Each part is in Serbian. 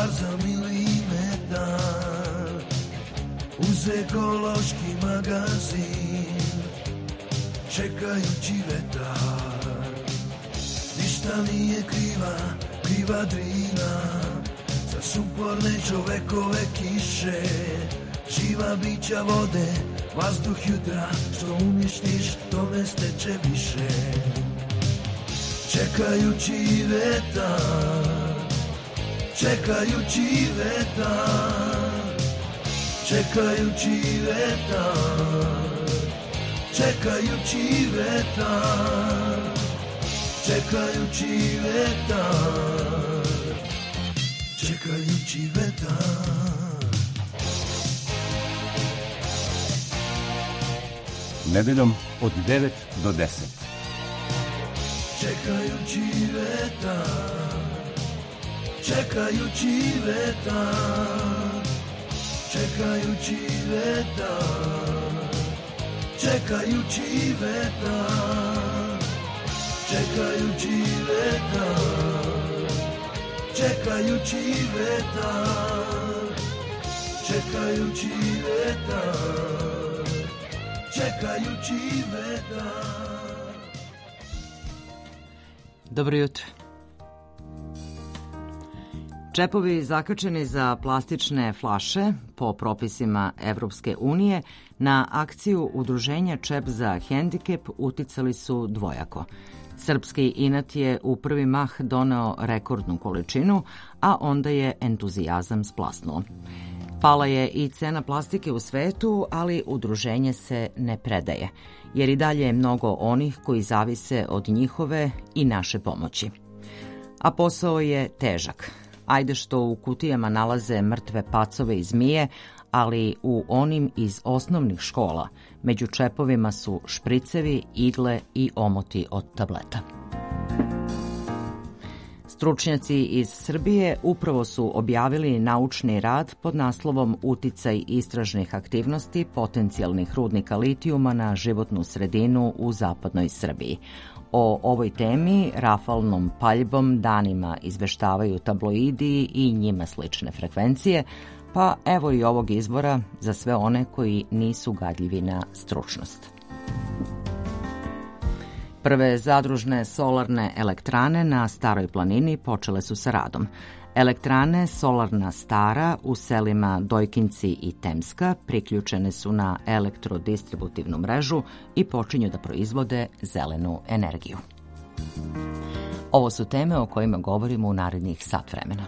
par za milimetar, uz ekološki magazin, čekajući vetar. Ništa nije kriva Drina, za suporne čovekove kiše, živa bića vode, vazduh jutra, što uništiš, to ne steče više. Čekajući vetar, čekajući vetar, čekajući vetar, čekajući vetar, čekajući vetar, čekajući vetar. Nedeljom od 9 do 10. Čekajući vetar, čekajući vetar, čekajući vetar, čekajući vetar, čekajući vetar, čekajući vetar, čekajući vetar, čekajući vetar. Dobro jutro. Čepovi zakačeni za plastične flaše po propisima Evropske unije na akciju udruženja Čep za hendikep uticali su dvojako. Srpski inat je u prvi mah doneo rekordnu količinu, a onda je entuzijazam splasnuo. Pala je i cena plastike u svetu, ali udruženje se ne predaje, jer i dalje je mnogo onih koji zavise od njihove i naše pomoći. A posao je težak. Ajde što u kutijama nalaze mrtve pacove i zmije, ali u onim iz osnovnih škola među čepovima su špricevi, igle i omoti od tableta. Stručnjaci iz Srbije upravo su objavili naučni rad pod naslovom Uticaj istražnih aktivnosti potencijalnih rudnika litijuma na životnu sredinu u zapadnoj Srbiji. O ovoj temi rafalnom paljbom danima izveštavaju tabloidi i njima slične frekvencije, pa evo i ovog izbora za sve one koji nisu gadljivi na stručnost. Prve zadružne solarne elektrane na Staroj planini počele su sa radom. Elektrane Solarna Stara u selima Dojkinci i Temska priključene su na elektrodistributivnu mrežu i počinju da proizvode zelenu energiju. Ovo su teme o kojima govorimo u narednih sat vremena.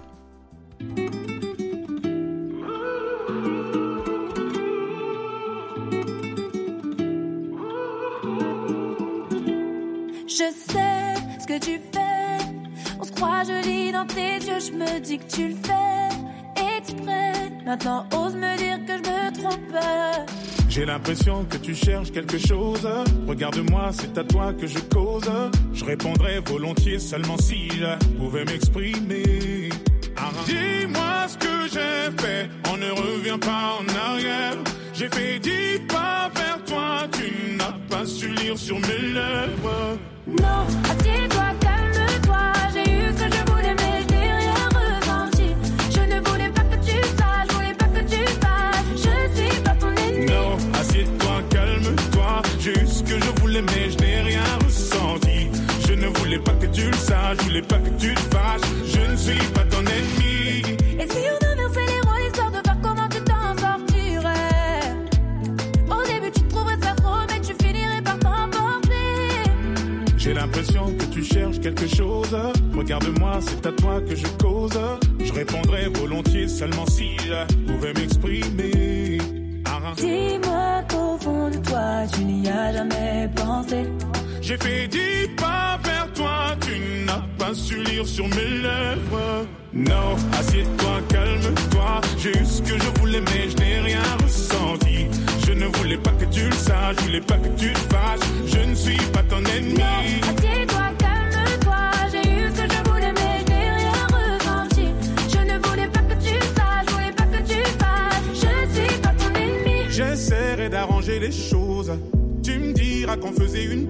Je sais ce que tu fais. On se croit, je lis dans tes yeux. Je me dis que tu le fais exprès. Maintenant, ose me dire que je me trompe. J'ai l'impression que tu cherches quelque chose. Regarde-moi, c'est à toi que je cause. Je répondrais volontiers seulement si je pouvais m'exprimer. Dis-moi ce que j'ai fait. On ne revient pas en arrière. J'ai fait 10 pas vers toi. Tu n'as pas su lire sur mes lèvres. Non, assieds-toi, calme-toi. J'ai eu ce que je voulais, mais je n'ai rien ressenti. Je ne voulais pas que tu saches, je voulais pas que tu fasses. Je suis pas ton ennemi. Non, assieds-toi, calme-toi. J'ai eu ce que je voulais, mais je n'ai rien ressenti. Je ne voulais pas que tu le saches, je voulais pas que tu te fâches. Je ne suis pas ton ennemi. Et si on inversait les rôles, histoire de voir comment tu t'en sortirais. Au début, tu trouverais ça trop, mais tu finirais par t'emporter. J'ai l'impression que tu cherches quelque chose. Regarde-moi, c'est à toi que je cause. Je répondrais volontiers seulement si je pouvais m'exprimer. Dis-moi qu'au fond de toi, tu n'y as jamais pensé. J'ai fait 10 pas vers toi, tu n'as pas su lire sur mes lèvres. Non, assieds-toi, calme-toi. J'ai eu ce que je voulais, mais je n'ai rien ressenti. Je ne voulais pas que tu le saches, je voulais pas que tu te fâches. Je ne suis pas ton ennemi. Non, assieds-toi, calme-toi. J'ai eu ce que je voulais, mais je n'ai rien ressenti. Je ne voulais pas que tu le saches, je voulais pas que tu te fâches. Je ne suis pas ton ennemi. J'essaierai d'arranger les choses. Tu me diras qu'on faisait une pause.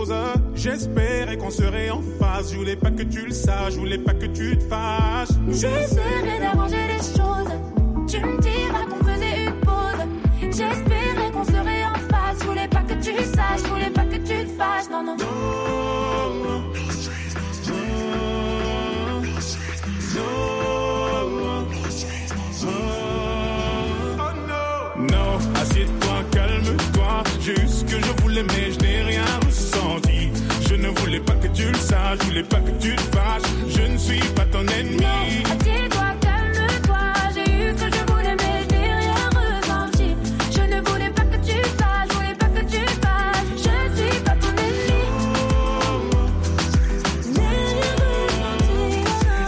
chose. J'espérais qu'on serait en phase. Je voulais pas que tu le saches, je voulais pas que tu te fâches. J'essaierai d'arranger les choses. Tu me diras qu'on faisait une pause. J'espérais qu'on serait en phase. Je voulais pas que tu le saches, je voulais pas que tu te fâches. Non, non. Non, assieds-toi, calme-toi. J'ai eu ce que je voulais, mais je n'ai rien ressenti. Je ne voulais pas que tu le saches, je voulais pas que tu te fâches. Je ne suis pas ton ennemi. Non, assieds-toi, calme-toi. J'ai eu ce que je voulais, mais je n'ai rien ressenti. Je ne voulais pas que tu le saches, je voulais pas que tu te fâches. Je ne suis pas ton ennemi. N'ai rien ressenti.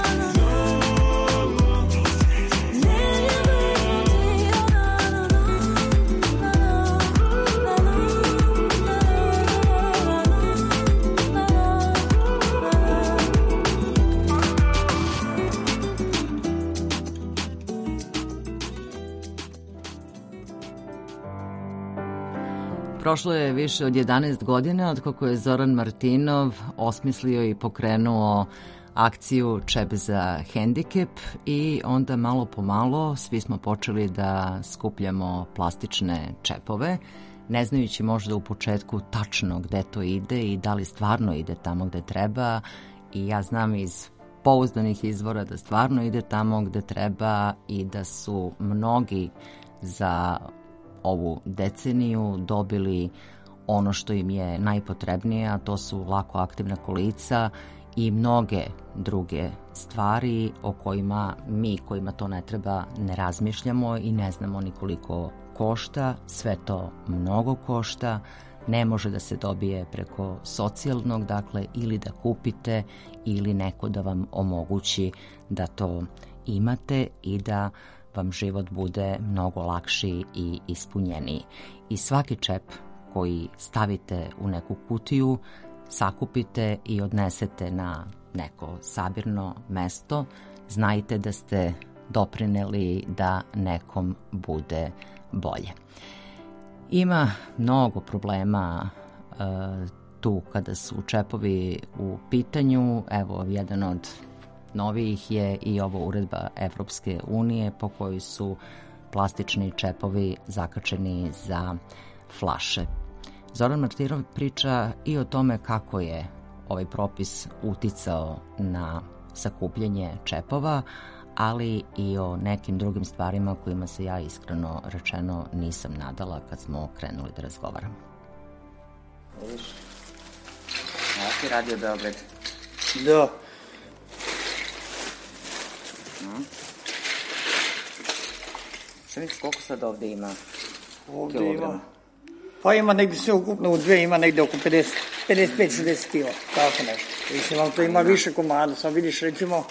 Prošlo je više od 11 godina od kako je Zoran Martinov osmislio i pokrenuo akciju Čep za hendikep i onda malo po malo svi smo počeli da skupljamo plastične čepove, ne znajući možda u početku tačno gde to ide i da li stvarno ide tamo gde treba. I ja znam iz pouzdanih izvora da stvarno ide tamo gde treba i da su mnogi za ovu deceniju dobili ono što im je najpotrebnije, a to su lako aktivna kolica i mnoge druge stvari o kojima mi, kojima to ne treba, ne razmišljamo i ne znamo ni koliko košta. Sve to mnogo košta, ne može da se dobije preko socijalnog, dakle ili da kupite ili neko da vam omogući da to imate i da vam život bude mnogo lakši i ispunjeniji. I svaki čep koji stavite u neku kutiju, sakupite i odnesete na neko sabirno mesto, znajte da ste doprineli da nekom bude bolje. Ima mnogo problema tu kada su čepovi u pitanju. Evo, jedan od novijih je i ova uredba Evropske unije po kojoj su plastični čepovi zakačeni za flaše. Zoran Martinov priča i o tome kako je ovaj propis uticao na sakupljanje čepova, ali i o nekim drugim stvarima kojima se ja iskreno rečeno nisam nadala kad smo krenuli da razgovaramo. Vidiš? Evo ti Radio Beograd. Da. Šta misliš koliko sad ovde ima Ovde kilograma? ima. Pa ima negdje sve ukupno u dve, ima negdje oko 55-60 kila, tako nešto. Mislim, to ima više komada, sad vidiš recimo,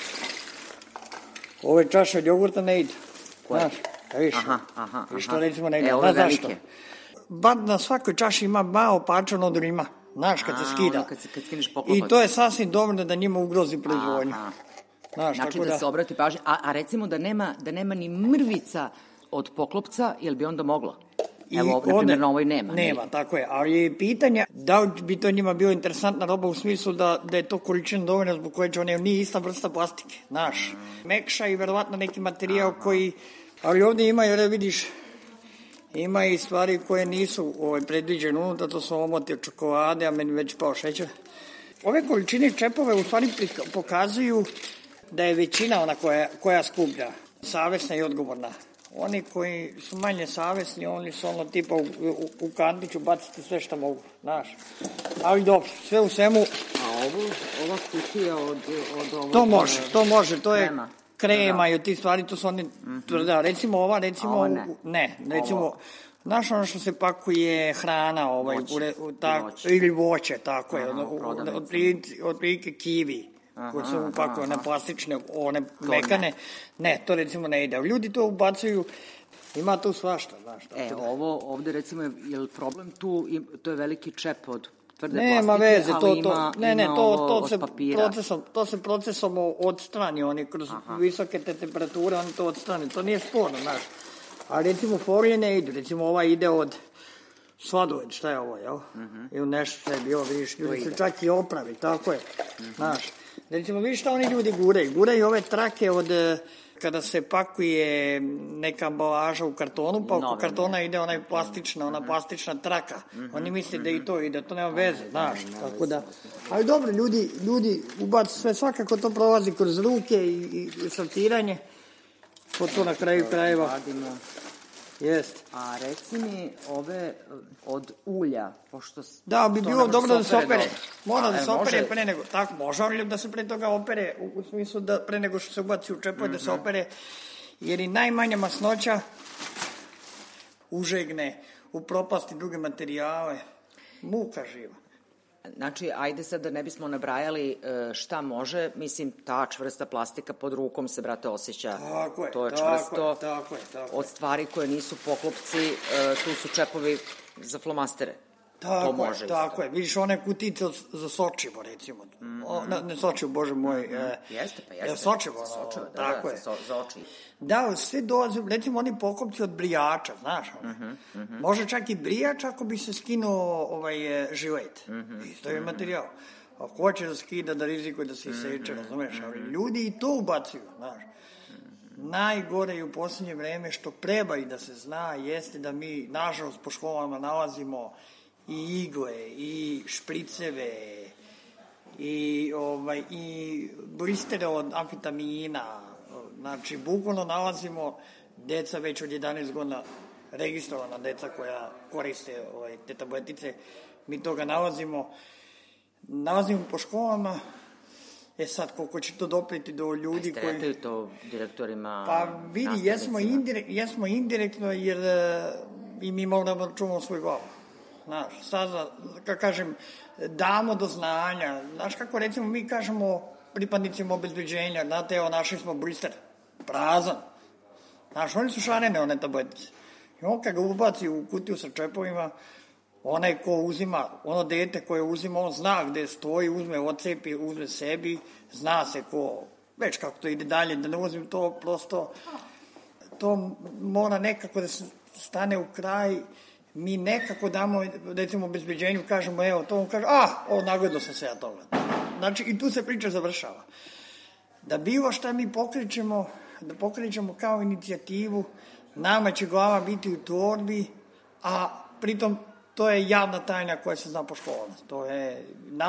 ove čaše od jogurta ne idu. Koje? Znaš, da vidiš, vidiš to recimo ne ide. Ove Znaš zašto? velike. Bar na svakoj čaši ima malo parčan od rima, znaš, kad se skida. Ono kad skineš poklopac. I to je sasvim dovoljno da njima ugrozi proizvodnju. Aha. Znaš, Znači tako da se obrati pažnje, a recimo da nema ni mrvica od poklopca, jel bi onda moglo? Evo, na primjer, na ovoj nema. Nema, tako je. Ali je pitanje da li bi to njima bilo interesantna roba u smislu da je to količina dovoljna zbog koje će one, nije ista vrsta plastike, znaš. Mekša i verovatno neki materijal koji, ali ovdje ima, jer vidiš, ima i stvari koje nisu predviđene unutra, to su omoti od čokolade, a meni već pao šećer. Ove količine čepove u stvari pokazuju da je većina ona koja skuplja savjesna i odgovorna. Oni koji su manje savjesni, oni su ono tipa u kantiću baciti sve što mogu, znaš. Ali dobro, sve u svemu. A ova kutija od ovog... To može, to je krema i od tih stvari, to su oni tvrda. Recimo ova, recimo, znaš ono što se pakuje hrana, ili voće, tako je, od prilike kiwi. Koje se upakuje na plastične, one mekane. Ne, to recimo ne ide. Ljudi to ubacuju, ima tu svašta, znaš. Ovo ovde recimo je problem tu, to je veliki čep od tvrde nema plastike, veze, ali ima ovo od papira. To se procesom odstrani, oni kroz visoke te temperature, oni to odstrani. To nije sporno, znaš. Ali recimo folije ne idu, recimo ova ide od sladoled, šta je ovo, jel? Ili nešto što je bilo, vidiš, ljudi se čak i opravi, tako je, znaš. Recimo, vidiš šta oni ljudi guraju? Guraju ove trake od, kada se pakuje neka ambalaža u kartonu, pa oko kartona ide ona plastična traka. Oni misle da i to ide, to nema veze, znaš, tako da. Ali dobro, ljudi ubacu sve, svakako to prolazi kroz ruke i sortiranje, to na kraju krajeva. Jest. A reci mi ove od ulja, pošto... Da, bi bilo dobro da se opere. Mora da se opere pre nego... Tako, može li da se pre toga opere, u smislu da pre nego što se ubaci u čepove da se opere, jer i najmanja masnoća užegne u propasti druge materijale. Muka živa. Znači, ajde sad da ne bismo nabrajali šta može, mislim, ta čvrsta plastika pod rukom se, brate, osjeća. Tako je, to je čvrsto. Tako je. Od stvari koje nisu poklopci, tu su čepovi za flomastere. Tako je. Vidiš one kutice za sočivo, recimo. Ne sočivo, bože moj. Jeste. Sočivo, tako je. Za oči. Da, sve dolaze, recimo oni poklopci od brijača, znaš. Može čak i brijač ako bi se skinuo žilet. Isto je materijal. Ako hoće da skida, da rizikuje da se iseče, razumeš. Ali ljudi i to ubacuju, znaš. Najgore je u posljednje vreme što treba i da se zna jeste da mi, nažalost, po školama nalazimo i igle, i špriceve, i blistere od amfetamina. Znači, bukvalno nalazimo deca već od 11 godina, registrovana deca koja koriste te tabletice, mi toga nalazimo po školama. Sad, koliko će to dopreti do ljudi koji... Ste rekli to direktorima... Pa vidi, jesmo indirektno, jer i mi moramo da čuvamo svoj glavu. Znaš, sada, kako kažem, damo do znanja. Znaš kako, recimo, mi kažemo pripadnicima obezbeđenja, znate, evo, našli smo blister, prazan. Znaš, oni su šarene, one tabletice. I on kad ga ubaci u kutiju sa čepovima, onaj ko uzima, ono dete koje uzima, on zna gde stoji, uzme ocepi, uzme sebi, zna se ko, već kako to ide dalje, da ne uzim to, prosto, to mora nekako da se stane u kraj. Mi nekako damo, recimo, obezbeđenju, kažemo, evo, to on kaže, nagledao sam se ja toga. Znači, i tu se priča završava. Da bilo šta mi pokrećemo kao inicijativu, nama će glava biti u torbi, a pritom to je javna tajna koja se zna po školama. To je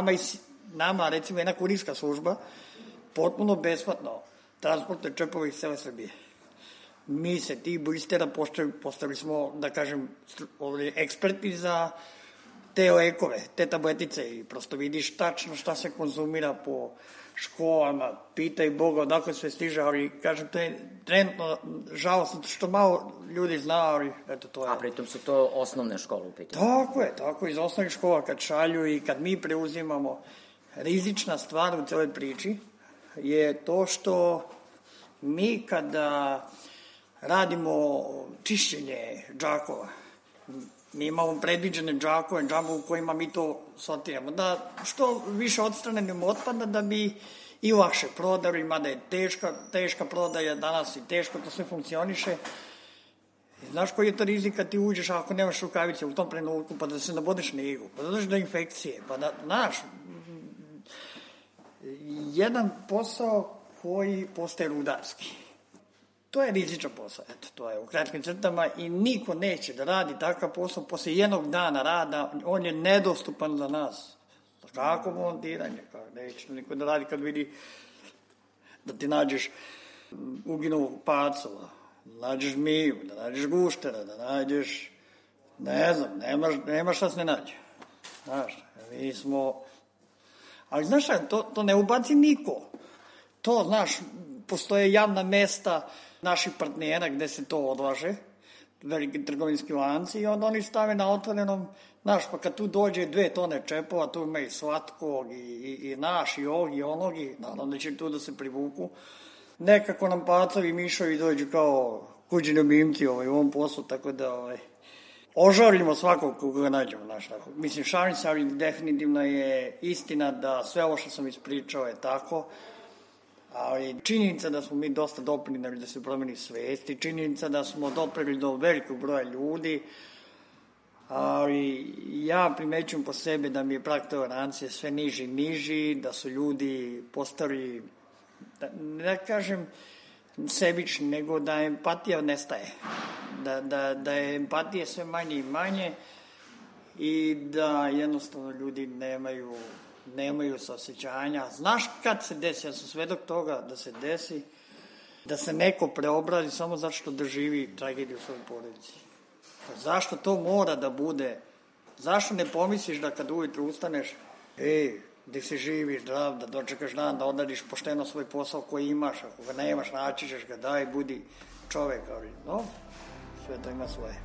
nama, recimo, jedna kurirska služba, potpuno besplatno transportuje čepove iz cele Srbije. Mi se tih blistera postali smo, da kažem, eksperti za te lekove, te tabletice i prosto vidiš tačno šta se konzumira po školama, pitaj Boga odakle sve stiže, ali kažem, to je trenutno žalostno što malo ljudi zna, ali eto to je. A pritom su to osnovne škole u pitanju. Tako je, iz osnovnih škola kad šalju i kad mi preuzimamo. Rizična stvar u celoj priči je to što mi kada radimo čišćenje džakova, mi imamo predviđene džakove, džambu u kojima mi to sortiramo, da što više odstranimo otpada da bi i lakše prodali, mada je teška prodaja danas i teško to sve funkcioniše. Znaš koji je to rizik kad ti uđeš ako nemaš rukavice u tom trenutku, pa da se nabodeš na iglu, pa da dođeš do infekcije, pa da, znaš, jedan posao koji postaje rudarski. To je rizičan posao, eto, to je u kratkim crtama i niko neće da radi takav posao posle jednog dana rada, on je nedostupan za nas. Kako montiranje, neće niko da radi kad vidi da ti nađeš uginovog pacova, da nađeš miju, da nađeš guštera, da nađeš, ne znam, nema šta se ne nađe. Znaš, mi smo, ali znaš šta, to ne ubaci niko. To, znaš, postoje javna mesta naših partnera gde se to odlaže, veliki trgovinski lanci, i onda oni stave na otvorenom, znaš, pa kad tu dođe 2 tone čepova, tu ima i slatkog, i naš, i ovog, i onog, i naravno da će tu da se privuku. Nekako nam pacovi i mišovi dođu kao kućni ljubimci u ovom poslu, tako da ožarljimo svakog koga nađemo, znaš, tako. Mislim, šalim se, ali definitivno je istina da sve ovo što sam ispričao je tako, ali činjenica da smo mi dosta doprinili da se promeni svest i činjenica da smo doprili do velikog broja ljudi, ali ja primećujem po sebi da mi je prag tolerancije sve niži i niži, da su ljudi postali, da kažem sebični, nego da empatija nestaje. Da je empatije sve manje i manje i da jednostavno ljudi nemaju saosećanja. Znaš kad se desi, ja sam svedok toga da se desi, da se neko preobrazi samo zato što doživi tragediju u svojoj porodici. Zašto to mora da bude? Zašto ne pomisliš da kad ujutru ustaneš, gdje si živi, zdrav, da dočekaš dan, da odradiš pošteno svoj posao koji imaš, ako ga nemaš, naći ćeš ga, daj, budi čovek, ali no, sve to ima svoje.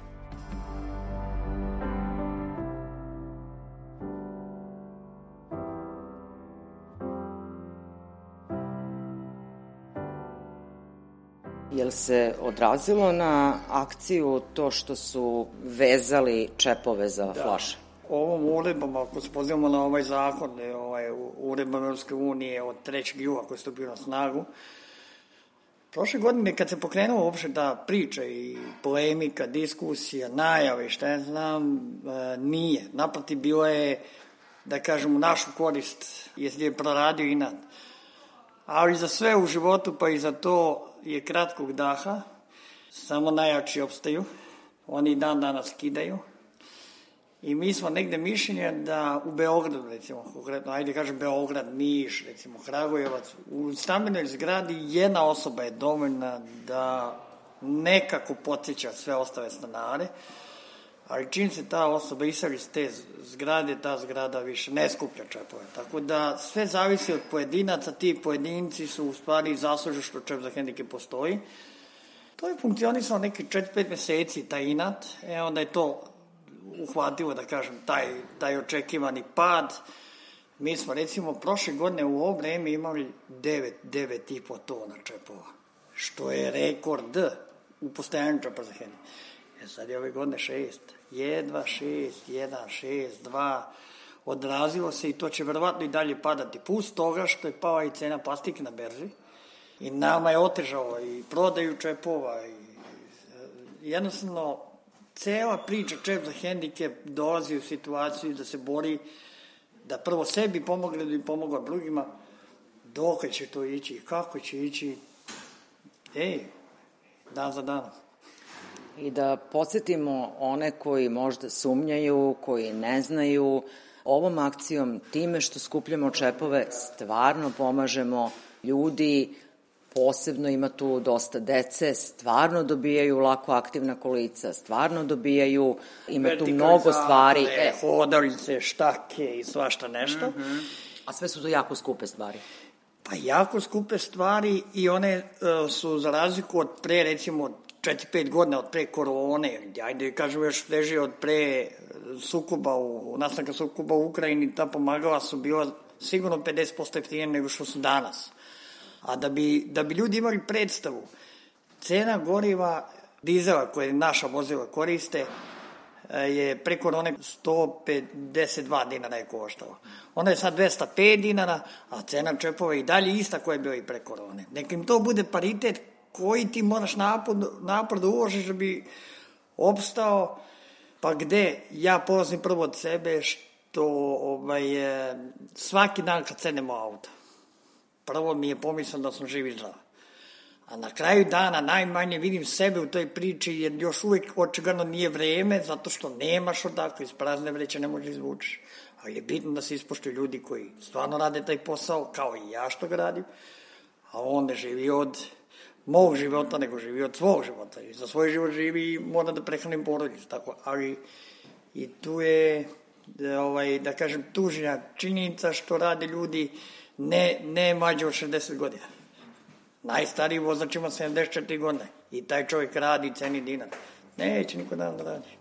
Jel se odrazilo na akciju to što su vezali čepove za flaše? Ovom uredbom, ako se pozivamo na ovaj zakon, uredba Evropske unije od 3. jula koji je stupio na snagu, prošle godine kad se pokrenuo uopšte ta priča i polemika, diskusija, najave, šta ja znam, nije. Naprotiv, bilo je, da kažem, u našu korist, je proradio inat. Ali za sve u životu, pa i za to je kratkog daha, samo najjači opstaju, oni dan danas skidaju. I mi smo negde mišljenja da u Beogradu, recimo, konkretno, ajde kažem Beograd, Niš, recimo Kragujevac, u stambenoj zgradi jedna osoba je dovoljna da nekako podsjeća sve ostale stanare, ali čim se ta osoba iseli iz te zgrade, ta zgrada više ne skuplja čepove. Tako da sve zavisi od pojedinaca, ti pojedinci su u stvari zaslužili što čep za hendikep postoji. To je funkcionisalo neki 4-5 meseci, taj inat, onda je to uhvatilo, da kažem, taj očekivani pad. Mi smo, recimo, prošle godine u ovo vreme imali 9,5 tona čepova, što je rekord u postojanju čepa za hendikep. Sad je ove godine 6, jedva 6, 1, 6, 2, odrazilo se i to će verovatno i dalje padati. Plus toga što je pala i cena plastike na berzi i nama je otežao i prodaju čepova i jednostavno cela priča čep za hendikep dolazi u situaciju da se bori da prvo sebi pomogne, da bi pomogla drugima. Dok će to ići, kako će ići, dan za danom. I da podsjetimo one koji možda sumnjaju, koji ne znaju, ovom akcijom, time što skupljamo čepove, stvarno pomažemo ljudi, posebno ima tu dosta dece, stvarno dobijaju lako aktivna kolica, stvarno dobijaju, ima tu mnogo stvari. Hodalice, štake i svašta nešto. A sve su to jako skupe stvari. Pa jako skupe stvari i one su za razliku od pre, recimo, 4-5 godina od pre korone, ajde kažemo još teže od pre nastanka sukoba u Ukrajini, ta pomagala su bila sigurno 50% jeftinije nego što su danas. A da bi ljudi imali predstavu, cena goriva dizela koje naša vozila koriste je pre korone 152 dinara je koštala. Ona je sad 205 dinara, a cena čepova je i dalje ista koja je bila i pre korone. Neka im to bude paritet koji ti moraš napor da uložiš da bi opstao, pa gde ja polazim prvo od sebe što svaki dan kad sednem u auto, prvo mi je pomisao da sam živ i zdrav. A na kraju dana najmanje vidim sebe u toj priči jer još uvijek očigledno nije vreme zato što nemaš odakle, iz prazne vreće ne možeš izvučiš. Ali je bitno da se ispoštuju ljudi koji stvarno rade taj posao kao i ja što ga radim, a on ne živi od mog života, nego živi od svog života. I za svoj život živi i mora da prehranim porodicu. Tako, ali i tu je, da kažem, tužnja činjenica što rade ljudi ne mlađe od 60 godina. Najstariji vozač ima 74 godine i taj čovjek radi i ceni dinar. Neće niko dan da radi.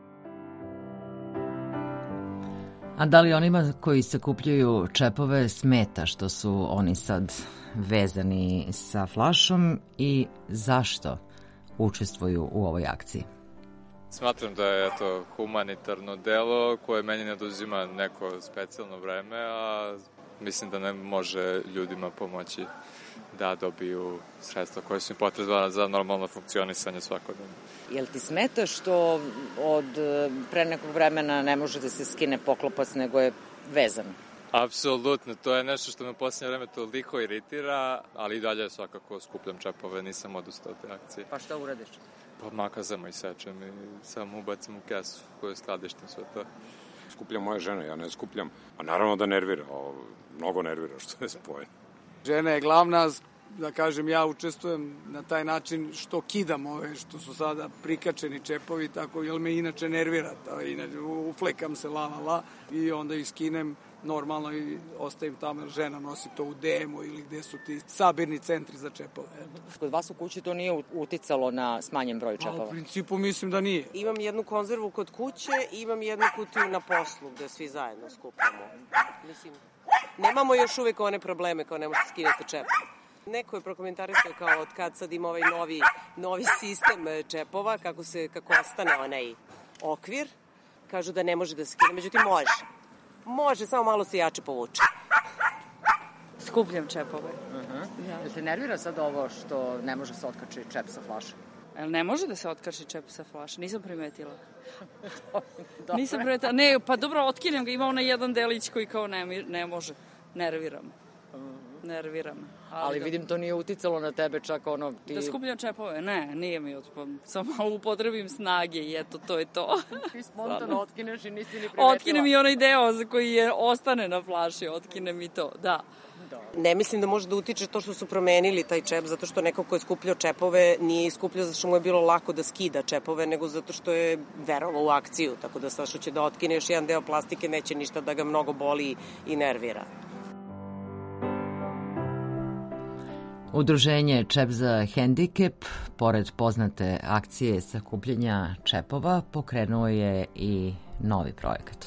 A da li onima koji sakupljaju čepove smeta što su oni sad vezani sa flašom i zašto učestvuju u ovoj akciji? Smatram da je to humanitarno delo koje meni ne oduzima neko specijalno vreme, a mislim da ne može ljudima pomoći da dobiju sredstva koje su im potrebna za normalno funkcionisanje svakodnevno. Jel ti smeta što od pre nekog vremena ne može da se skine poklopac, nego je vezan? Apsolutno, to je nešto što me u posljednje vreme toliko iritira, ali i dalje svakako skupljam čepove, nisam odustao od te akcije. Pa šta uradiš? Pa makazama i sečem i samo ubacim u kesu koju skladištim sve to. Skuplja moja žena, ja ne skupljam. A naravno da nervira, mnogo nervira što je spojeno. Žena je glavna, da kažem, ja učestvujem na taj način što kidam ove što su sada prikačeni čepovi, tako jer me inače nervira. Inače, uflekam se la i onda iskinem normalno i ostavim tamo, žena nosi to u DM-u ili gde su ti sabirni centri za čepove. Kod vas u kući to nije uticalo na smanjen broj čepova? U principu mislim da nije. Imam jednu konzervu kod kuće i imam jednu kutiju na poslu gde svi zajedno skupljamo. Mislim, nemamo još uvek one probleme kao ne možete skinete čep. Neko je prokomentarisao kao od kad sad ima ovaj novi sistem čepova, kako ostane onaj okvir, kažu da ne može da se skine, međutim može. Može, samo malo se jače povuče. Skupljam čepove. Jel se nervira sad ovo što ne može se otkači čep sa flaše? Jel ne može da se otkači čep sa flaše? Nisam primetila. Nisam primetila. Ne, pa dobro, otkinem ga. Ima onaj jedan delić koji kao ne može. Nerviram. Ali vidim, to nije uticalo na tebe čak ono... Da skupljam čepove? Ne, nije mi samo malo upotrebim snage i eto, to je to. Ti spontano otkineš i nisi ni primetila. Otkinem i onaj deo za koji ostane na flaši, otkinem i to, da. Ne mislim da može da utiče to što su promenili taj čep, zato što neko ko je skupljao čepove nije iskupljao zato što mu je bilo lako da skida čepove, nego zato što je verovao u akciju, tako da sad što će da otkine još jedan deo plastike neće ništa da ga mnogo boli i nervira. Udruženje Čep za hendikep, pored poznate akcije sakupljanja čepova, pokrenuo je i novi projekat.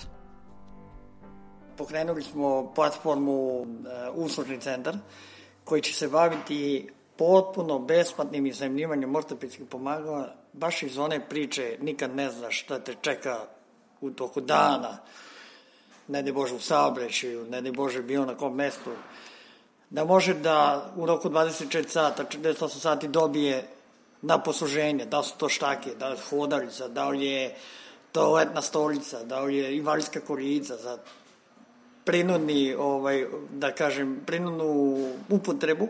Pokrenuli smo platformu Uslužni centar koji će se baviti potpuno besplatnim iznajmljivanjem ortopedskih pomagala, baš iz one priče nikad ne znaš šta te čeka u toku dana, ne daj Bože u saobraćaju, ne daj Bože bio na kom mestu, da može da u roku 24 sata, 48 sati dobije na posluženje, da su to štake, da li hodalica, da li je toaletna stolica, da li je invalidska kolica za prinudni, da kažem, prinudnu upotrebu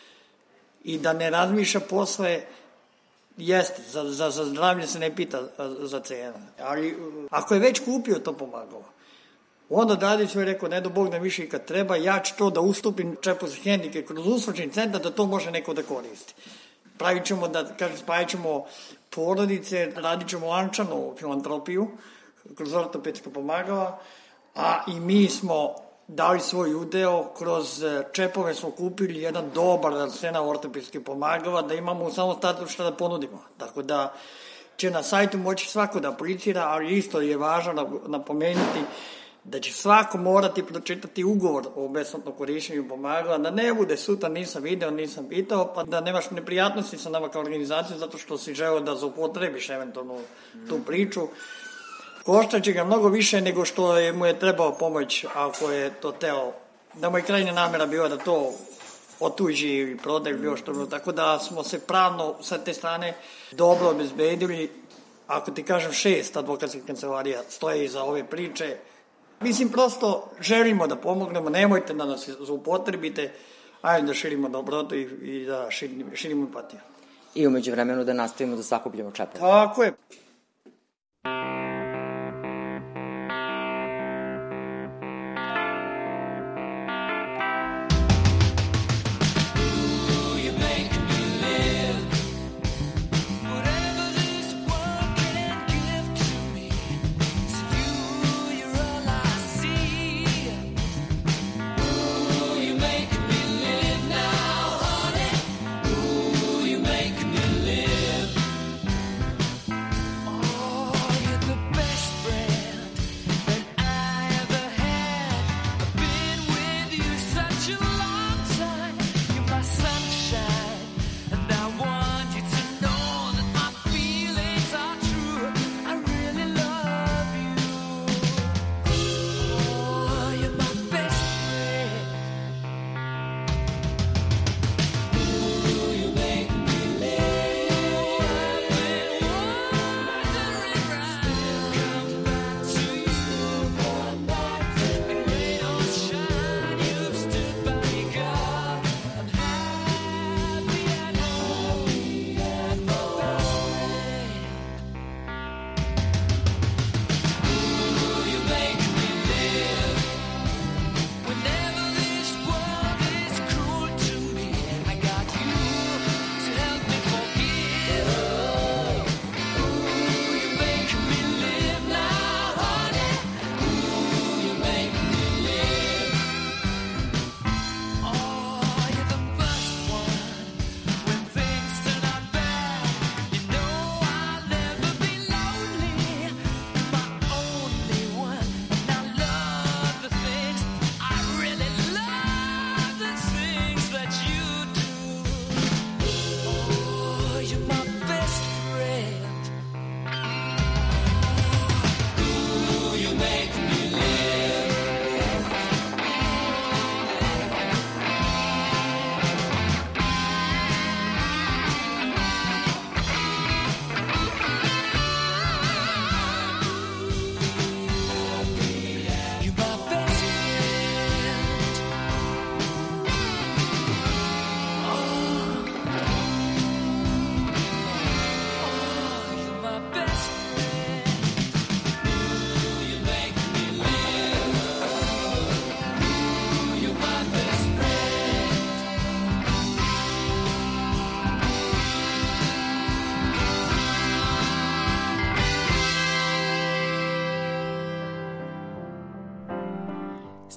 i da ne razmišlja posle, jeste, za zdravlje se ne pita za cena, ali ako je već kupio to pomagalo, onda Dadić je rekao, ne do Bog da više i kad treba, ja ću to da ustupim Čepu za hendikep kroz uslužni centar, da to može neko da koristi. Pravit ćemo, spajat ćemo porodice, radit ćemo lančanu filantropiju kroz ortopedska pomagala, a i mi smo dali svoj udeo, kroz čepove smo kupili jedan dobar arsenal ortopedskih pomagala, da imamo samo status šta da ponudimo. Tako da će na sajtu moći svako da aplicira, ali isto je važno napomenuti da će svako morati pročitati ugovor o besplatnom korišćenju pomagala, da ne bude sutra nisam video, nisam pitao, pa da nemaš neprijatnosti sa nama kao organizaciju zato što si želeo da zaupotrebiš eventualno tu priču. Koštaće ga mnogo više nego što mu je trebao pomoć ako je to teo, da mu je krajnja namera bila da to otuži ili prodaje bilo što. Tako da smo se pravno sa te strane dobro obezbedili. Ako ti kažem 6 advokatskih kancelarija stoje iza ove priče. Mislim, prosto želimo da pomognemo, nemojte da nas zaupotrebite, ajde da širimo dobrotu i da širimo empatiju. I umeđu vremenu da nastavimo da sakupljamo čepove. Tako je.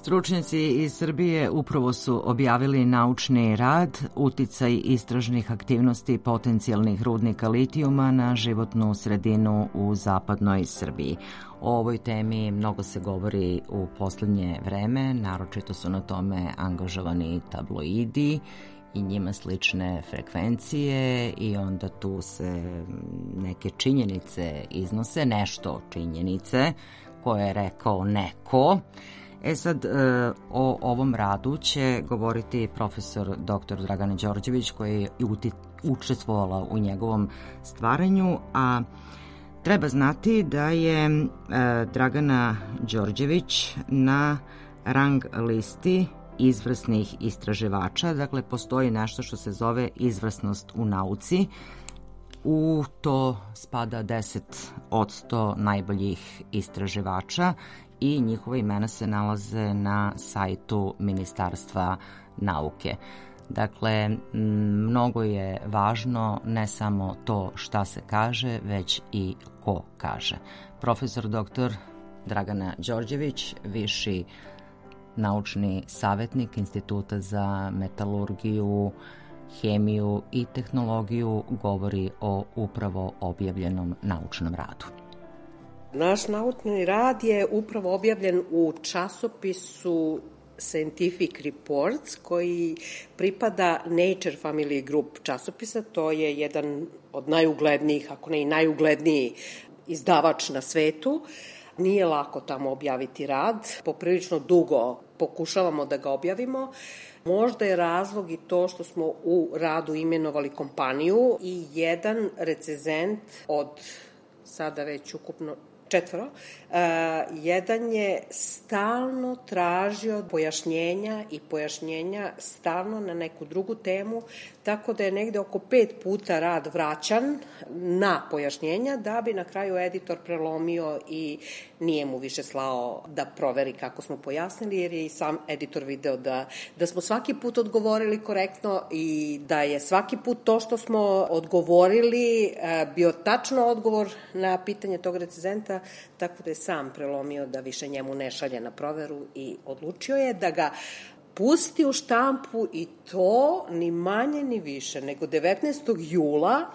Stručnjaci iz Srbije upravo su objavili naučni rad Uticaj istražnih aktivnosti potencijalnih rudnika litijuma na životnu sredinu u zapadnoj Srbiji. O ovoj temi mnogo se govori u poslednje vreme, naročito su na tome angažovani tabloidi i njima slične frekvencije i onda tu se neke činjenice iznose, nešto činjenice koje je rekao neko. Sad, o ovom radu će govoriti profesor dr. Dragana Đorđević, koja je učestvovala u njegovom stvaranju, a treba znati da je Dragana Đorđević na rang listi izvrsnih istraživača, dakle postoji nešto što se zove izvrsnost u nauci. U to spada 10% najboljih istraživača i njihova imena se nalaze na sajtu Ministarstva nauke. Dakle, mnogo je važno ne samo to šta se kaže, već i ko kaže. Profesor dr. Dragana Đorđević, viši naučni savjetnik Instituta za metalurgiju, hemiju i tehnologiju, govori o upravo objavljenom naučnom radu. Naš naučni rad je upravo objavljen u časopisu Scientific Reports, koji pripada Nature Family Group časopisa. To je jedan od najuglednijih, ako ne i najugledniji izdavač na svetu. Nije lako tamo objaviti rad, poprilično dugo pokušavamo da ga objavimo. Možda je razlog i to što smo u radu imenovali kompaniju i jedan recenzent od sada već ukupno 4, jedan je stalno tražio pojašnjenja stalno na neku drugu temu, tako da je negde oko 5 puta rad vraćan na pojašnjenja, da bi na kraju editor prelomio i nije mu više slao da proveri kako smo pojasnili, jer je i sam editor video da smo svaki put odgovorili korektno i da je svaki put to što smo odgovorili bio tačno odgovor na pitanje tog recenzenta, tako da je sam prelomio da više njemu ne šalje na proveru i odlučio je da ga pusti u štampu, i to ni manje ni više nego 19. jula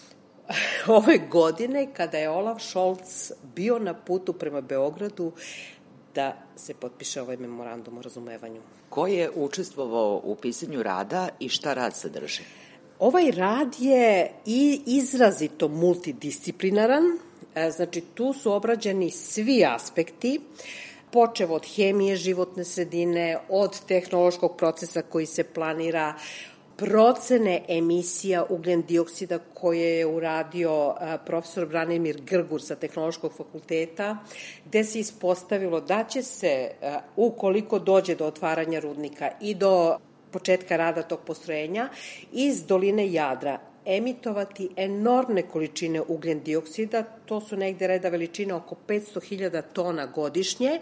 ove godine, kada je Olaf Scholz bio na putu prema Beogradu da se potpiše ovaj memorandum o razumevanju. Ko je učestvovao u pisanju rada i šta rad sadrži? Ovaj rad je i izrazito multidisciplinaran, znači tu su obrađeni svi aspekti, počev od hemije životne sredine, od tehnološkog procesa koji se planira, procene emisija ugljen-dioksida koje je uradio profesor Branimir Grgur sa Tehnološkog fakulteta, gde se ispostavilo da će se, ukoliko dođe do otvaranja rudnika i do početka rada tog postrojenja, iz doline Jadra emitovati enormne količine ugljen-dioksida, to su negde reda veličine oko 500.000 tona godišnje,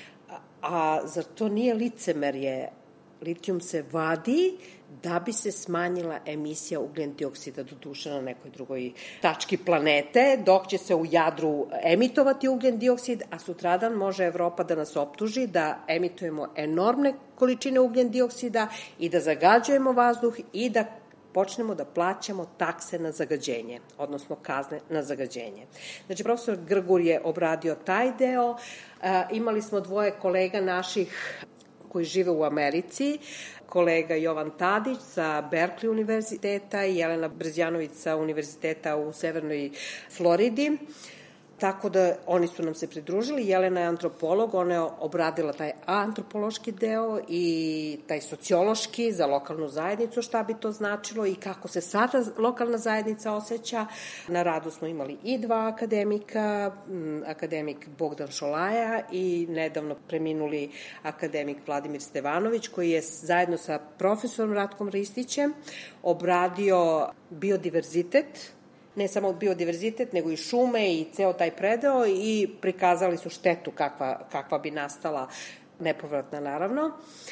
a zar to nije licemerje? Litijum se vadi da bi se smanjila emisija ugljen-dioksida, doduše na nekoj drugoj tački planete, dok će se u Jadru emitovati ugljen-dioksid, a sutradan može Evropa da nas optuži da emitujemo enormne količine ugljen-dioksida i da zagađujemo vazduh i da počnemo da plaćamo takse na zagađenje, odnosno kazne na zagađenje. Znači, profesor Grgur je obradio taj deo. Imali smo 2 kolega naših koji žive u Americi, kolega Jovan Tadić sa Berkeley univerziteta i Jelena Brezjanović sa univerziteta u Severnoj Floridi. Tako da oni su nam se pridružili. Jelena je antropolog, ona je obradila taj antropološki deo i taj sociološki za lokalnu zajednicu, šta bi to značilo i kako se sada lokalna zajednica osjeća. Na radu smo imali i 2 akademika, akademik Bogdan Šolaja i nedavno preminuli akademik Vladimir Stevanović, koji je zajedno sa profesorom Ratkom Ristićem obradio biodiverzitet, ne samo biodiverzitet, nego i šume i ceo taj predeo i prikazali su štetu kakva bi nastala, nepovratna naravno.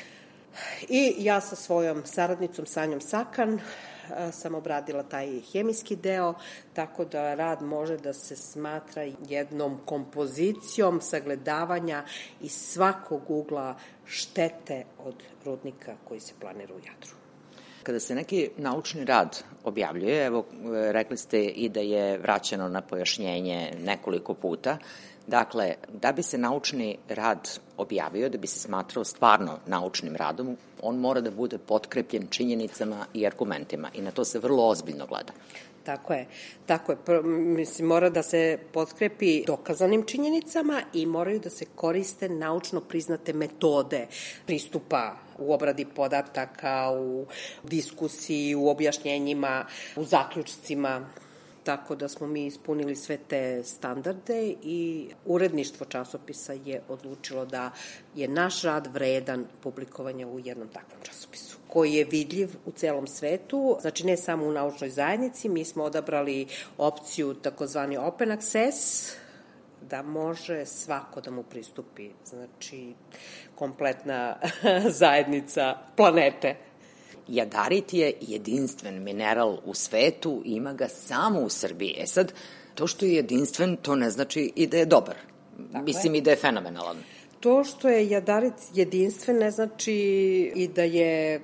I ja sa svojom saradnicom Sanjom Sakan sam obradila taj hemijski deo, tako da rad može da se smatra jednom kompozicijom sagledavanja iz svakog ugla štete od rudnika koji se planira u Jadru. Kada se neki naučni rad objavljuje, evo, rekli ste i da je vraćeno na pojašnjenje nekoliko puta, dakle, da bi se naučni rad objavio, da bi se smatrao stvarno naučnim radom, on mora da bude potkrepljen činjenicama i argumentima i na to se vrlo ozbiljno gleda. Tako je. Mislim, mora da se potkrepi dokazanim činjenicama i moraju da se koriste naučno priznate metode pristupa u obradi podataka, u diskusiji, u objašnjenjima, u zaključcima. Tako da smo mi ispunili sve te standarde i uredništvo časopisa je odlučilo da je naš rad vredan publikovanja u jednom takvom časopisu, koji je vidljiv u celom svetu, znači ne samo u naučnoj zajednici, mi smo odabrali opciju takozvani open access, da može svako da mu pristupi, znači kompletna zajednica planete. Jadarit je jedinstven mineral u svetu i ima ga samo u Srbiji. Sad, to što je jedinstven, to ne znači i da je dobar. Mislim i da je fenomenalan. To što je jadarit jedinstven ne znači i da je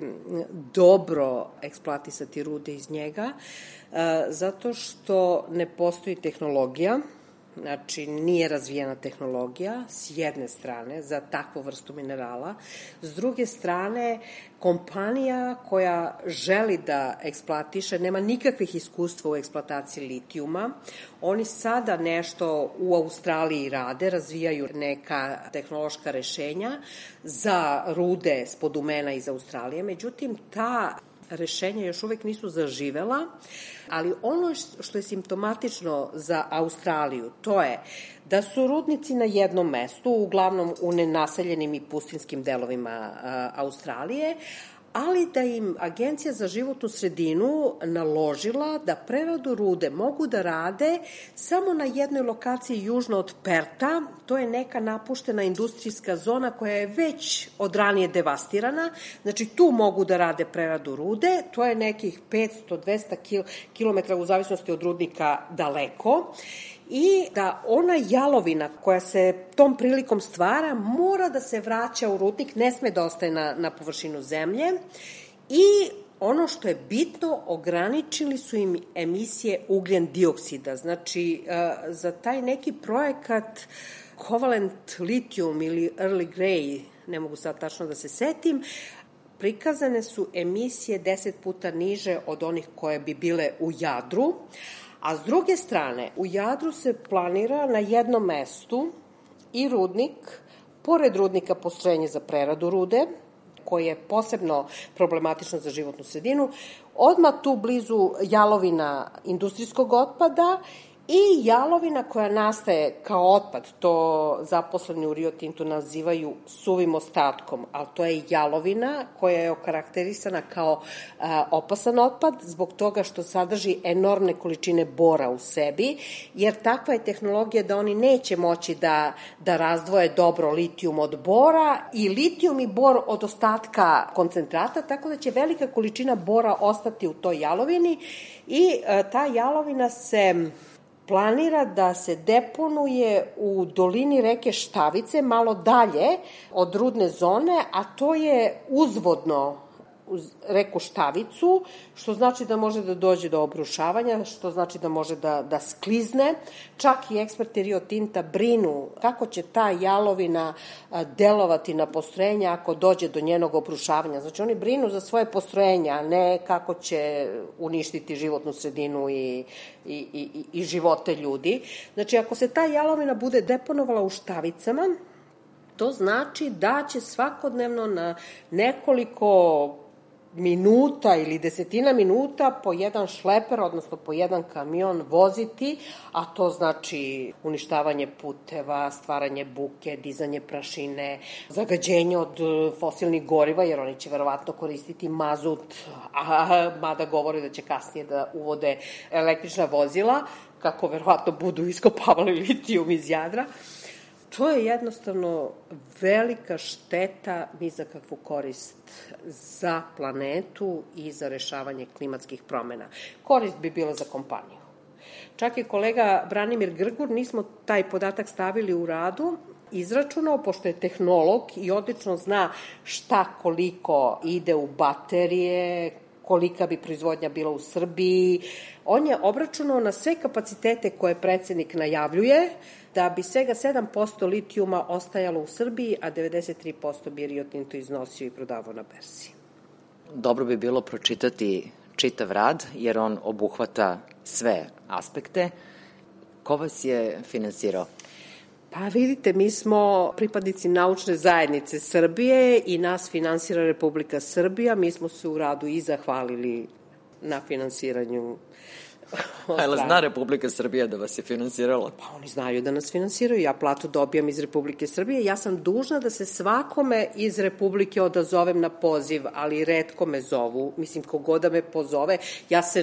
dobro eksploatisati rude iz njega, zato što ne postoji tehnologija, znači nije razvijena tehnologija s jedne strane za takvu vrstu minerala, s druge strane kompanija koja želi da eksploatiše nema nikakvih iskustva u eksploataciji litijuma. Oni sada nešto u Australiji rade, razvijaju neka tehnološka rešenja za rude spodumena iz Australije, međutim ta rešenja još uvek nisu zaživela, ali ono što je simptomatično za Australiju, to je da su rudnici na jednom mestu, uglavnom u nenaseljenim i pustinskim delovima Australije, ali da im Agencija za životnu sredinu naložila da preradu rude mogu da rade samo na jednoj lokaciji južno od Perta, to je neka napuštena industrijska zona koja je već od ranije devastirana, znači tu mogu da rade preradu rude, to je nekih 500-200 km u zavisnosti od rudnika daleko, i da ona jalovina koja se tom prilikom stvara mora da se vraća u rudnik, ne sme da ostaje na površinu zemlje i ono što je bitno, ograničili su im emisije ugljen dioksida. Znači, za taj neki projekat Covalent Lithium ili Early Grey, ne mogu sad tačno da se setim, prikazane su emisije 10 puta niže od onih koje bi bile u Jadru, a s druge strane, u Jadru se planira na jednom mestu i rudnik, pored rudnika postrojenje za preradu rude, koje je posebno problematično za životnu sredinu, odmah tu blizu jalovina industrijskog otpada i jalovina koja nastaje kao otpad, to zaposleni u Rio Tintu nazivaju suvim ostatkom, ali to je jalovina koja je okarakterisana kao opasan otpad zbog toga što sadrži enormne količine bora u sebi, jer takva je tehnologija da oni neće moći da razdvoje dobro litijum od bora i litijum i bor od ostatka koncentrata, tako da će velika količina bora ostati u toj jalovini i ta jalovina se planira da se deponuje u dolini reke Štavice, malo dalje od rudne zone, a to je uzvodno uz reku Štavicu, što znači da može da dođe do obrušavanja, što znači da može da sklizne. Čak i eksperti Rio Tinta brinu kako će ta jalovina delovati na postrojenja ako dođe do njenog obrušavanja. Znači oni brinu za svoje postrojenja, a ne kako će uništiti životnu sredinu i živote ljudi. Znači ako se ta jalovina bude deponovala u Štavicama, to znači da će svakodnevno na nekoliko minuta ili desetina minuta po jedan šleper, odnosno po jedan kamion voziti, a to znači uništavanje puteva, stvaranje buke, dizanje prašine, zagađenje od fosilnih goriva, jer oni će verovatno koristiti mazut, mada govore da će kasnije da uvode električna vozila, kako verovatno budu iskopavali litijum iz Jadra. To je jednostavno velika šteta ni za kakvu korist za planetu i za rešavanje klimatskih promena. Korist bi bila za kompaniju. Čak i kolega Branimir Grgur, nismo taj podatak stavili u radu, izračunao, pošto je tehnolog i odlično zna šta koliko ide u baterije, kolika bi proizvodnja bila u Srbiji. On je obračunao na sve kapacitete koje predsednik najavljuje, da bi svega 7% litijuma ostajalo u Srbiji, a 93% bi Rio Tinto iznosio i prodavao na berzi. Dobro bi bilo pročitati čitav rad, jer on obuhvata sve aspekte. Ko vas je finansirao? Pa vidite, mi smo pripadnici naučne zajednice Srbije i nas finansira Republika Srbija. Mi smo se u radu i zahvalili na finansiranju. Ali zna Republika Srbija da vas je finansirala? Pa oni znaju da nas finansiraju. Ja platu dobijam iz Republike Srbije. Ja sam dužna da se svakome iz Republike odazovem na poziv, ali retko me zovu. Mislim, kogoda me pozove. Ja se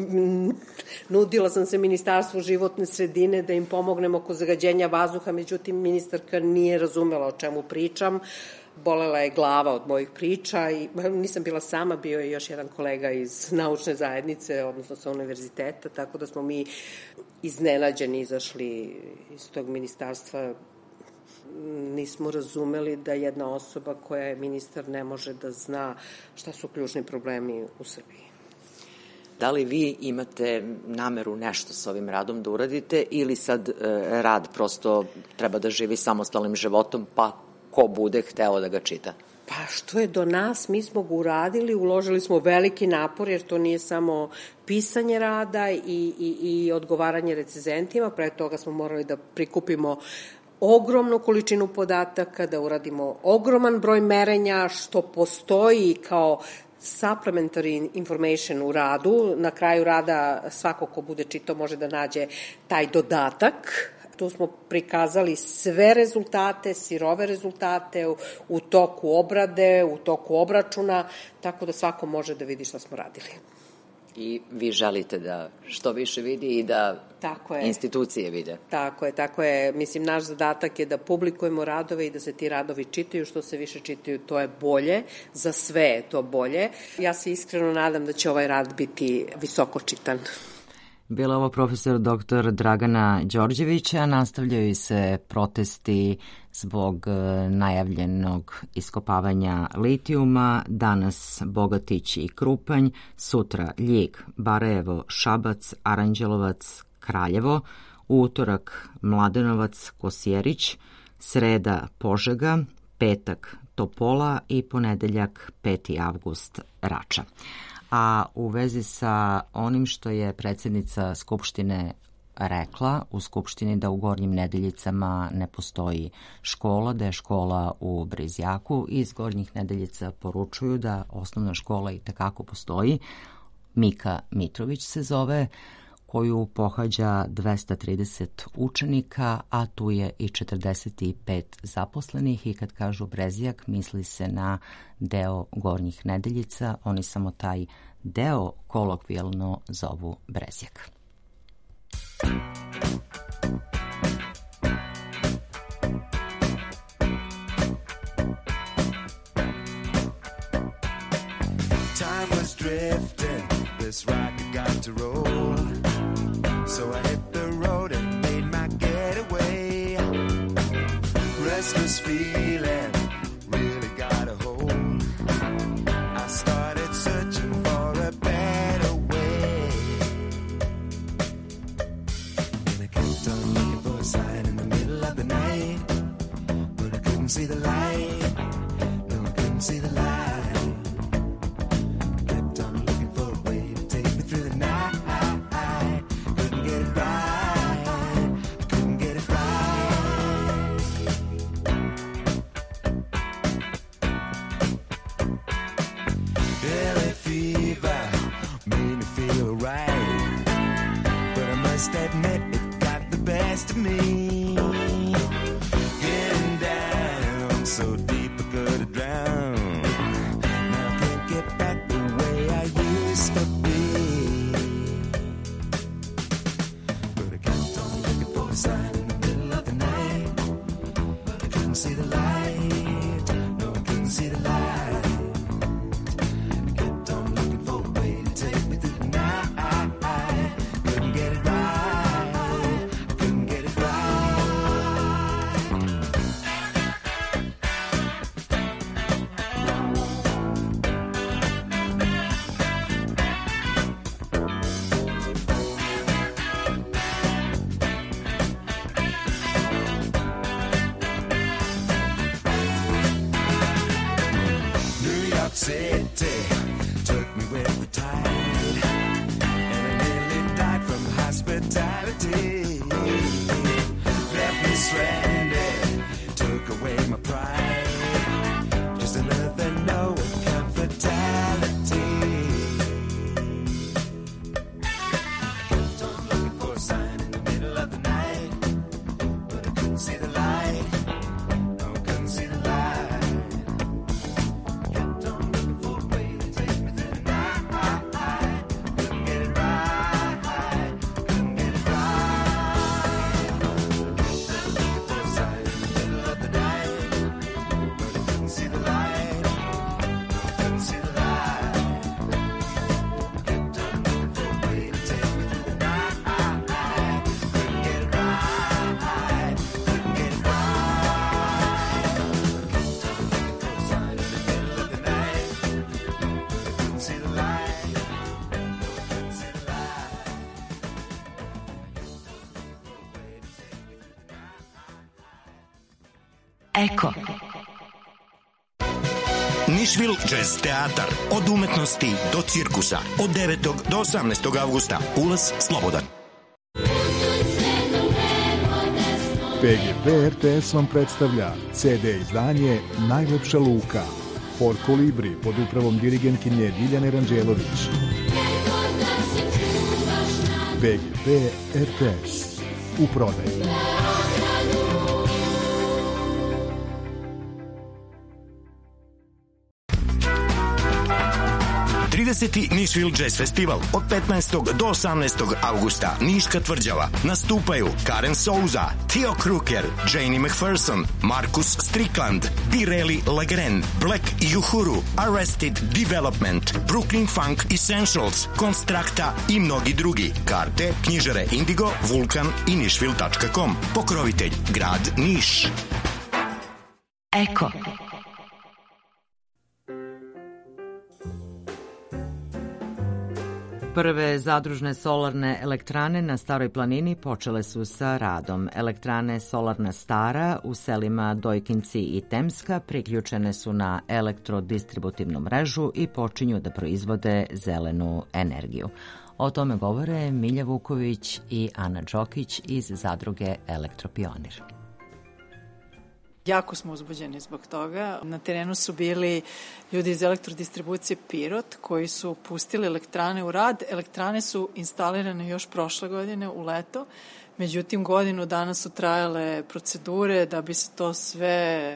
nudila sam se Ministarstvu životne sredine da im pomognem oko zagađenja vazduha, međutim, ministarka nije razumela o čemu pričam. Bolela je glava od mojih priča i nisam bila sama, bio je još jedan kolega iz naučne zajednice, odnosno sa univerziteta, tako da smo mi iznenađeni izašli iz tog ministarstva. Nismo razumeli da jedna osoba koja je ministar ne može da zna šta su ključni problemi u Srbiji. Da li vi imate nameru nešto sa ovim radom da uradite ili sad rad prosto treba da živi samostalnim životom, pa ko bude hteo da ga čita? Pa što je do nas, mi smo ga uradili, uložili smo veliki napor, jer to nije samo pisanje rada i odgovaranje recenzentima, pre toga smo morali da prikupimo ogromnu količinu podataka, da uradimo ogroman broj merenja, što postoji kao supplementary information u radu. Na kraju rada svako ko bude čitao može da nađe taj dodatak. Tu smo prikazali sve rezultate, sirove rezultate u toku obrade, u toku obračuna, tako da svako može da vidi šta smo radili. I vi želite da što više vidi i da institucije vide. Tako je. Mislim, naš zadatak je da publikujemo radove i da se ti radovi čitaju. Što se više čitaju, to je bolje. Za sve je to bolje. Ja se iskreno nadam da će ovaj rad biti visoko čitan. Bila ovo profesor dr. Dragana Đorđevića. Nastavljaju se protesti zbog najavljenog iskopavanja litijuma. Danas Bogatić i Krupanj, sutra Ljig, Barajevo, Šabac, Aranđelovac, Kraljevo, u utorak Mladenovac, Kosjerić, sreda Požega, petak Topola i ponedeljak 5. avgust Rača. A u vezi sa onim što je predsjednica Skupštine rekla u Skupštini, da u Gornjim Nedeljicama ne postoji škola, da je škola u Brezjaku, iz Gornjih Nedeljica poručuju da osnovna škola i tekako postoji. Mika Mitrović se zove, koju pohađa 230 učenika, a tu je i 45 zaposlenih, i kad kažu Brezjak misli se na deo Gornjih Nedeljica, oni samo taj deo kolokvijalno zovu Brezjak. Time was drifting, this rocket got to roll. So I hit the road and made my getaway. Restless feeling really got a hold. I started searching for a better way. And I kept on looking for a sign in the middle of the night. But I couldn't see the light. No, I couldn't see the light. Admit it got the best of me. Getting down so deep I could have drowned. Now I can't get back the way I used to be. But I kept on looking for a sign in the middle of the night. York City took me with the tide, and I nearly died from hospitality. Left me stranded, took away my pride. Just another note of comfortality. I kept on looking for a sign in the middle of the night, but I couldn't see the light. No, couldn't see the light. Kept on looking for a way to take me through the night. Couldn't get it right. Couldn't get it right. Kept on looking for a sign in the middle of the night, but I couldn't see the light. No, couldn't see the light. Kept on looking for a way to take me through the night. Couldn't get it right. Couldn't get it right. Kept on looking for a sign in the middle of the night, but I couldn't see the light. No, couldn't see the light. Eko. Nišvil Jazz Teatar. Od umetnosti do cirkusa. Od 9. do 18. avgusta. Ulaz slobodan. PGP RTS vam predstavlja CD izdanje Najlepša luka. Por Kolibri pod upravom dirigentkinje Diljane Ranđelović. PGP RTS u prodaji. 30. Nišvil Jazz Festival od 15. do 18. avgusta. Niška tvrđava. Nastupaju Karen Souza, Theo Kruker, Janie McPherson, Marcus Strickland, Birelli Legren, Black Uhuru, Arrested Development, Brooklyn Funk Essentials, Konstrakta i mnogi drugi. Karte knjižare Indigo, Vulkan i nišvil.com. Pokrovitelj grad Niš. Eko. Prve zadružne solarne elektrane na Staroj planini počele su sa radom. Elektrane Solarna Stara u selima Dojkinci i Temska priključene su na elektrodistributivnu mrežu i počinju da proizvode zelenu energiju. O tome govore Milja Vuković i Ana Đokić iz zadruge Elektropionir. Jako smo uzbuđeni zbog toga. Na terenu su bili ljudi iz elektrodistribucije Pirot koji su pustili elektrane u rad. Elektrane su instalirane još prošle godine u leto. Međutim, godinu dana su trajale procedure da bi se to sve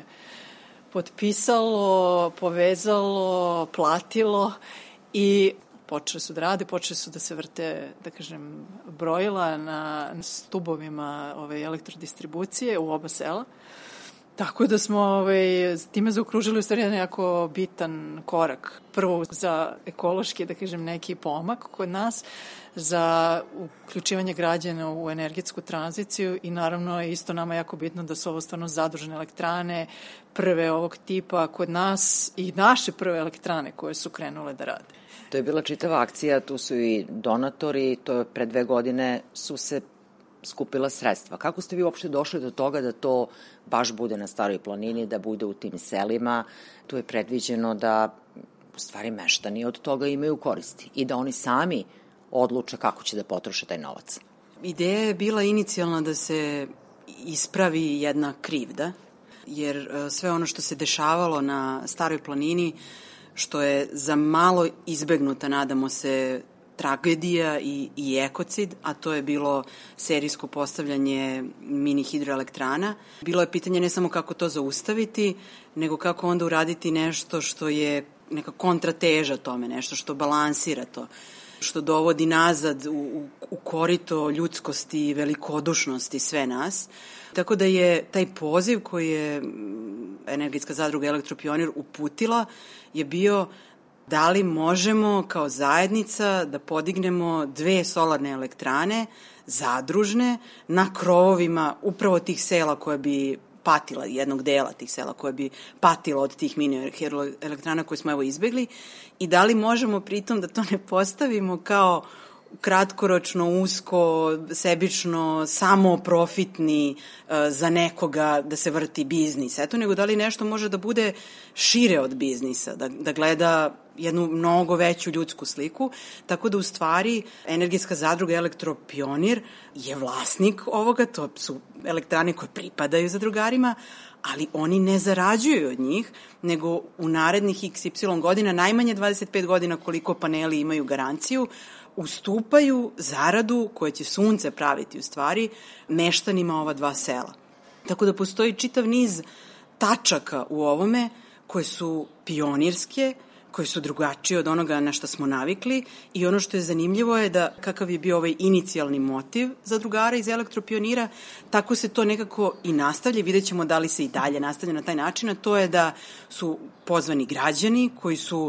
potpisalo, povezalo, platilo i počeli su da rade, počeli su da se vrte, da kažem, brojila na stubovima elektrodistribucije u oba sela. Tako da smo time zaokružili u stvari jedan jako bitan korak. Prvo za ekološki, da kažem, neki pomak kod nas, za uključivanje građana u energetsku tranziciju i naravno je isto nama jako bitno da su ovo stvarno zadružene elektrane, prve ovog tipa kod nas i naše prve elektrane koje su krenule da rade. To je bila čitava akcija, tu su i donatori, to je pre 2 godine su se skupila sredstva. Kako ste vi uopšte došli do toga da to baš bude na Staroj planini, da bude u tim selima? Tu je predviđeno da u stvari meštani od toga imaju koristi i da oni sami odluče kako će da potroše taj novac. Ideja je bila inicijalna da se ispravi jedna krivda, jer sve ono što se dešavalo na Staroj planini, što je za malo izbegnuta, nadamo se, tragedija i ekocid, a to je bilo serijsko postavljanje mini hidroelektrana. Bilo je pitanje ne samo kako to zaustaviti, nego kako onda uraditi nešto što je neka kontrateža tome, nešto što balansira to, što dovodi nazad u korito ljudskosti i velikodušnosti sve nas. Tako da je taj poziv koji je energetska zadruga Elektropionir uputila je bio da li možemo kao zajednica da podignemo 2 solarne elektrane zadružne na krovovima upravo tih sela koje bi patila, jednog dela tih sela koje bi patila od tih mini elektrana koje smo izbegli i da li možemo pritom da to ne postavimo kao kratkoročno, usko, sebično, samo profitni za nekoga da se vrti biznis. Eto, nego da li nešto može da bude šire od biznisa, da gleda jednu mnogo veću ljudsku sliku, tako da u stvari energetska zadruga Elektropionir je vlasnik ovoga, to su elektrane koje pripadaju zadrugarima, ali oni ne zarađuju od njih, nego u narednih XY godina, najmanje 25 godina koliko paneli imaju garanciju, ustupaju zaradu koje će sunce praviti u stvari meštanima ova dva sela. Tako da postoji čitav niz tačaka u ovome koje su pionirske, koje su drugačije od onoga na što smo navikli i ono što je zanimljivo je da kakav je bio ovaj inicijalni motiv zadrugara iz Elektropionira, tako se to nekako i nastavlja. Vidjet ćemo da li se i dalje nastavlja na taj način, a to je da su pozvani građani koji su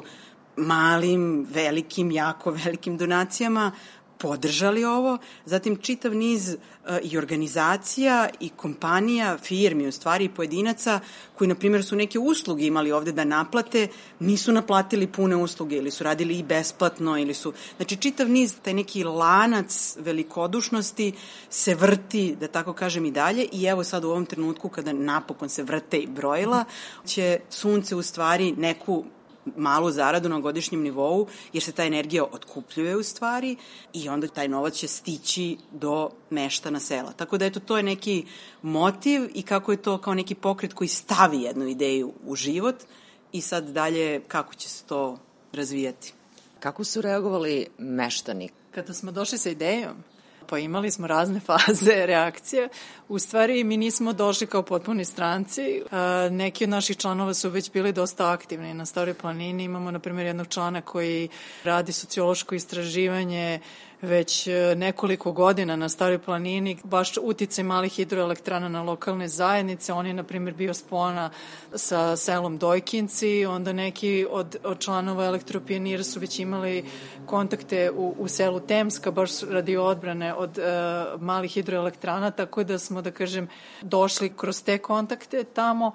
malim, velikim, jako velikim donacijama podržali ovo, zatim čitav niz i organizacija i kompanija, firmi u stvari i pojedinaca koji, na primjer, su neke usluge imali ovde da naplate, nisu naplatili pune usluge ili su radili i besplatno ili su... Znači, čitav niz, taj neki lanac velikodušnosti se vrti, da tako kažem, i dalje i evo sad u ovom trenutku kada napokon se vrte i brojila, će sunce u stvari neku malu zaradu na godišnjem nivou, jer se ta energija otkupljuje u stvari i onda taj novac će stići do meštana sela. Tako da eto, to je neki motiv i kako je to kao neki pokret koji stavi jednu ideju u život i sad dalje kako će se to razvijati. Kako su reagovali meštani? Kada smo došli sa idejom, pa imali smo razne faze reakcije. U stvari, mi nismo došli kao potpuni stranci. Neki od naših članova su već bili dosta aktivni na Staroj planini. Imamo, na primjer, jednog člana koji radi sociološko istraživanje već nekoliko godina na Staroj planini, baš uticaj malih hidroelektrana na lokalne zajednice. On je, na primjer, bio spona sa selom Dojkinci, onda neki od članova Elektropionira su već imali kontakte u selu Temska, baš radi odbrane od malih hidroelektrana, tako da smo, da kažem, došli kroz te kontakte tamo.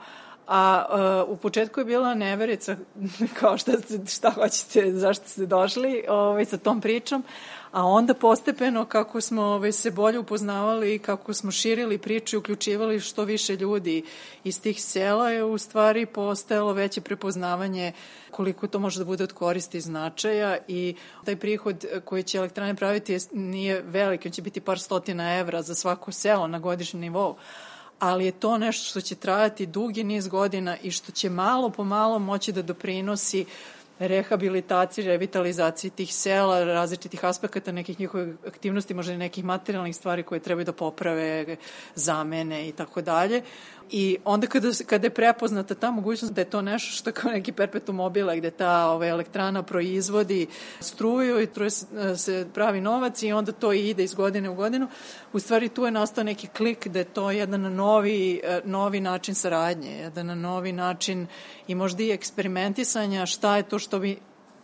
A u početku je bila neverica, kao šta hoćete, zašto ste došli sa tom pričom, a onda postepeno kako smo se bolje upoznavali i kako smo širili priču i uključivali što više ljudi iz tih sela je u stvari postajalo veće prepoznavanje koliko to može da bude od koristi i značaja i taj prihod koji će elektrane praviti nije velik, on će biti par stotina evra za svako selo na godišnjem nivou. Ali je to nešto što će trajati dugi niz godina i što će malo po malo moći da doprinosi rehabilitaciji, revitalizaciji tih sela, različitih aspekata nekih njihovih aktivnosti, možda i nekih materijalnih stvari koje trebaju da poprave, zamene i tako dalje. I onda kada je prepoznata ta mogućnost da je to nešto što kao neki perpetuum mobile, gde ta elektrana proizvodi struju i se pravi novac i onda to ide iz godine u godinu, u stvari tu je nastao neki klik da je to jedan novi način saradnje, jedan novi način i možda i eksperimentisanja šta je to što bi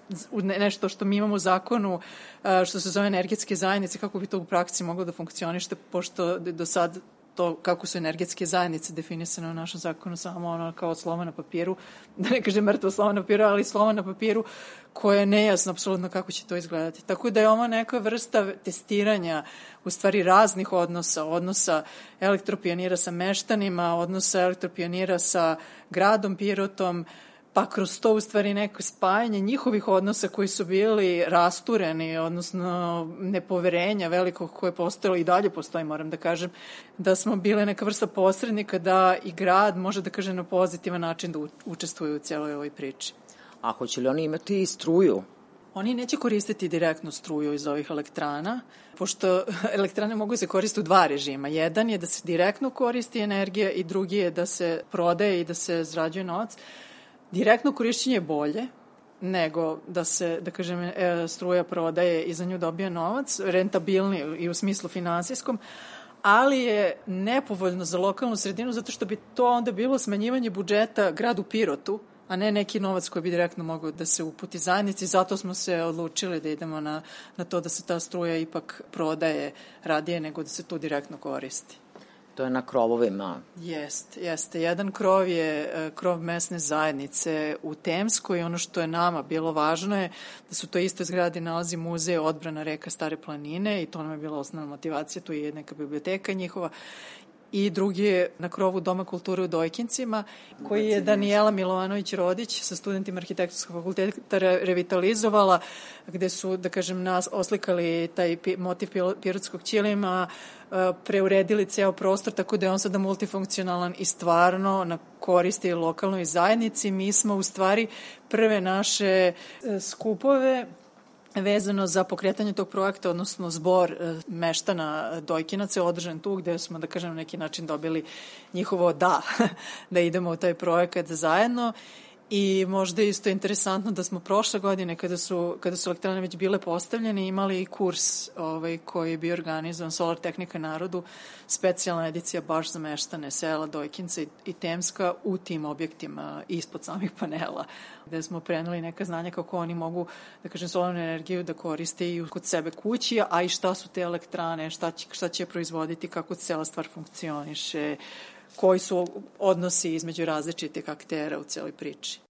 nešto što mi imamo u zakonu što se zove energetske zajednice, kako bi to u praksi moglo da funkcioniše, pošto do sad to kako su energetske zajednice definisane u našem zakonu samo ono kao slova na papiru, da ne kažem mrtvo slova na papiru, ali slova na papiru koje je nejasno apsolutno kako će to izgledati. Tako da je ovo neka vrsta testiranja u stvari raznih odnosa Elektropionira sa meštanima, odnosa Elektropionira sa gradom Pirotom, pa kroz to u stvari neko spajanje njihovih odnosa koji su bili rastureni, odnosno nepoverenja velikog koje je postojalo i dalje postoji, moram da kažem, da smo bile neka vrsta posrednika da i grad može da kaže na pozitivan način da učestvuje u cijeloj ovoj priči. A hoće li oni imati i struju? Oni neće koristiti direktnu struju iz ovih elektrana, pošto elektrane mogu se koristiti u dva režima. Jedan je da se direktno koristi energija i drugi je da se prodaje i da se zarađuje novac. Direktno korišćenje je bolje nego da se, da kažem, struja prodaje i za nju dobija novac, rentabilnije i u smislu finansijskom, ali je nepovoljno za lokalnu sredinu zato što bi to onda bilo smanjivanje budžeta gradu Pirotu, a ne neki novac koji bi direktno mogao da se uputi zajednici. Zato smo se odlučili da idemo na to da se ta struja ipak prodaje radije nego da se to direktno koristi. To je na krovovima. Jeste. Jedan krov je krov mesne zajednice u Temskoj i ono što je nama bilo važno je da su to iste zgradi nalazi muzej odbrana reka Stare planine i to nam je bila osnovna motivacija, tu je neka biblioteka njihova. I drugi je na krovu Doma kulture u Dojkincima, koji je Danijela Milovanović-Rodić sa studentima arhitektonskog fakulteta revitalizovala, gde su, da kažem, nas oslikali taj motiv pirotskog ćilima, preuredili ceo prostor, tako da je on sada multifunkcionalan i stvarno koristi lokalnoj zajednici. Mi smo u stvari prve naše skupove vezano za pokretanje tog projekta, odnosno zbor meštana Dojkinaca je održan tu gde smo, da kažem, na neki način dobili njihovo da idemo u taj projekat zajedno. I možda je isto interesantno da smo prošle godine, kada su elektrane već bile postavljene, imali i kurs koji je bio organizovan Solar tehnika narodu, specijalna edicija baš za meštane sela Dojkinca i Temska u tim objektima ispod samih panela, gde smo preneli neka znanja kako oni mogu, da kažem, solarnu energiju da koriste i kod sebe kući, a i šta su te elektrane, šta će proizvoditi, kako cela stvar funkcioniše, koji su odnosi između različitih aktera u celoj priči.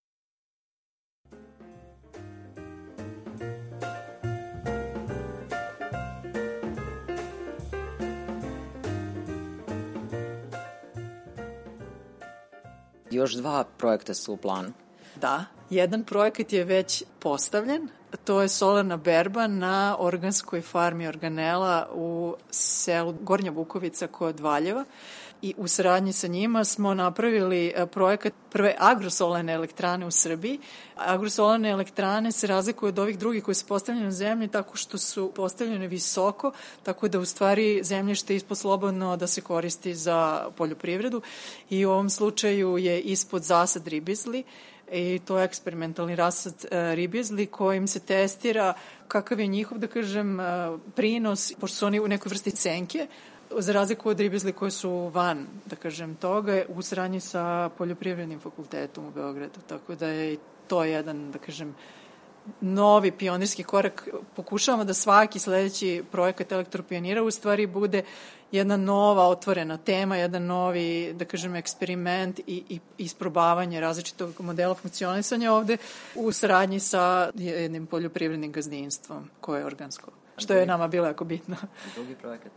Još 2 projekta su u planu. Da, jedan projekat je već postavljen, to je solarna berba na organskoj farmi organela u selu Gornja Bukovica kod Valjeva. I u saradnji sa njima smo napravili projekat prve agrosolarne elektrane u Srbiji. Agrosolarne elektrane se razlikuju od ovih drugih koje su postavljene na zemlji tako što su postavljene visoko, tako da u stvari zemljište ispod slobodno da se koristi za poljoprivredu i u ovom slučaju je ispod zasad ribizli i to je eksperimentalni rasad ribizli kojim se testira kakav je njihov, da kažem, prinos, pošto su oni u nekoj vrsti senke, za razliku od ribizli koje su van, da kažem, toga, u saradnji sa Poljoprivrednim fakultetom u Beogradu. Tako da je to jedan, da kažem, novi pionirski korak. Pokušavamo da svaki sledeći projekat Elektropionira u stvari bude jedna nova otvorena tema, jedan novi, da kažem, eksperiment i isprobavanje različitog modela funkcionisanja ovde u saradnji sa jednim poljoprivrednim gazdinstvom koje je organsko. Što je nama bilo jako bitno. Drugi projekat.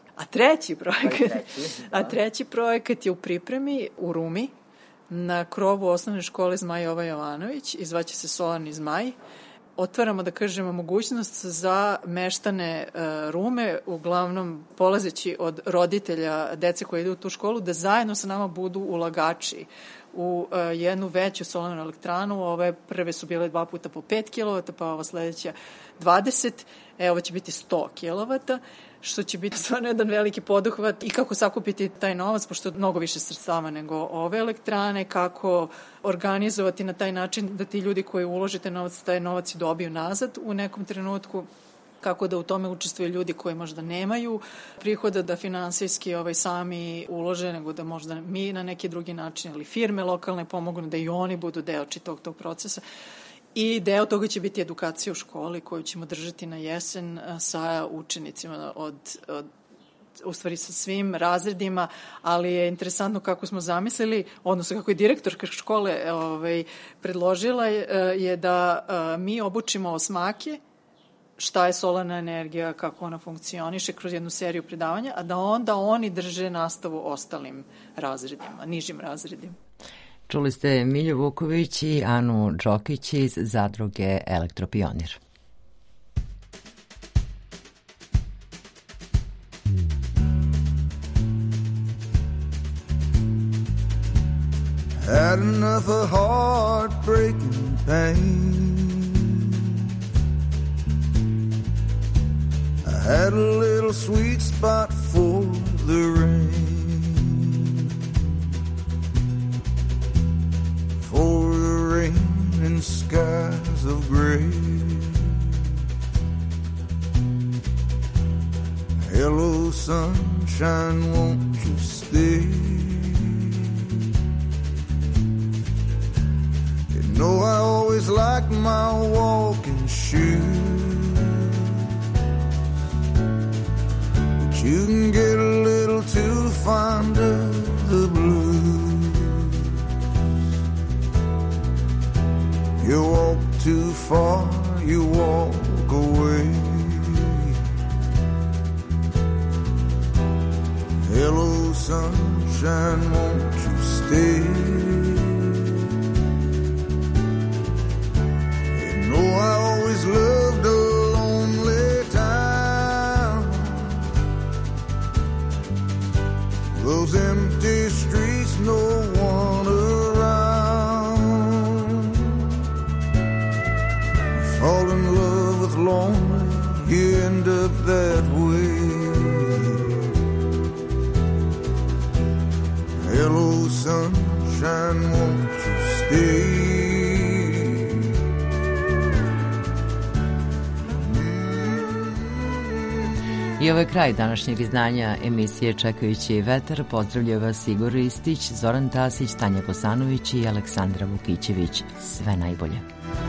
A treći projekat je u pripremi u Rumi na krovu osnovne škole Zmaj Jova Jovanović i zvaće se Solarni zmaj. Otvaramo, da kažemo, mogućnost za meštane Rume, uglavnom polazeći od roditelja dece koje idu u tu školu, da zajedno sa nama budu ulagači u jednu veću solarnu elektranu. Ove prve su bile 2 puta po 5 kW, pa ova sledeća 20, ovo će biti 100 kW, što će biti stvarno jedan veliki poduhvat i kako sakupiti taj novac, pošto je mnogo više sredstava nego ove elektrane, kako organizovati na taj način da ti ljudi koji uložite novac, taj novac i dobiju nazad u nekom trenutku, kako da u tome učestvuju ljudi koji možda nemaju prihoda da finansijski sami ulože, nego da možda mi na neki drugi način ili firme lokalne pomognu da i oni budu deo tog procesa. I deo toga će biti edukacija u školi koju ćemo držati na jesen sa učenicima u stvari sa svim razredima, ali je interesantno kako smo zamislili, odnosno kako je direktorka škole predložila je da mi obučimo osmake šta je solarna energija, kako ona funkcioniše kroz jednu seriju predavanja, a da onda oni drže nastavu ostalim razredima, nižim razredima. Čuli ste Milju Vuković i Anu Đokić iz zadruge Elektropionir. Had enough of heartbreaking pain. I had a little sweet spot for the rain. For the rain and skies of gray. Hello sunshine, won't you stay? You know I always like my walking shoes, but you can get a little too fond too far, you walk away. Hello, sunshine, won't you stay? You know I always loved a lonely town. Those empty streets, no one around. Fall in love with lonely, you end up that way. Hello, sunshine, won't you stay? I ovo je kraj današnjeg izdanja emisije Čekajući vetar. Pozdravljaju vas Igor Ristić, Zoran Tasić, Tanja Kosanović i Aleksandra Vukićević. Sve najbolje.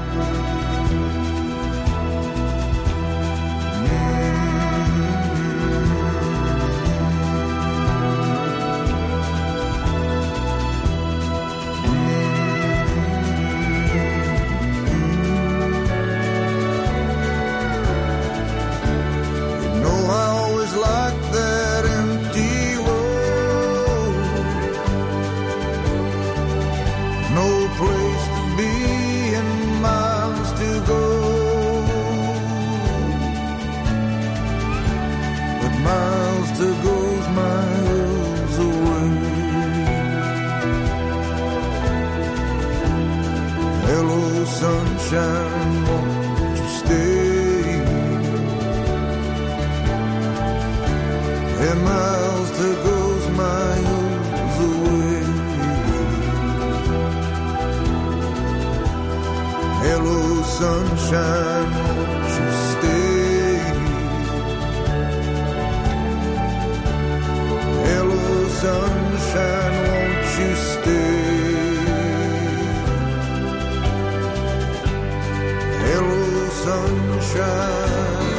Sunshine, won't you stay? And miles to goes miles away. Hello, sunshine, won't you stay? Hello, sunshine, won't you stay? Hello, sunshine.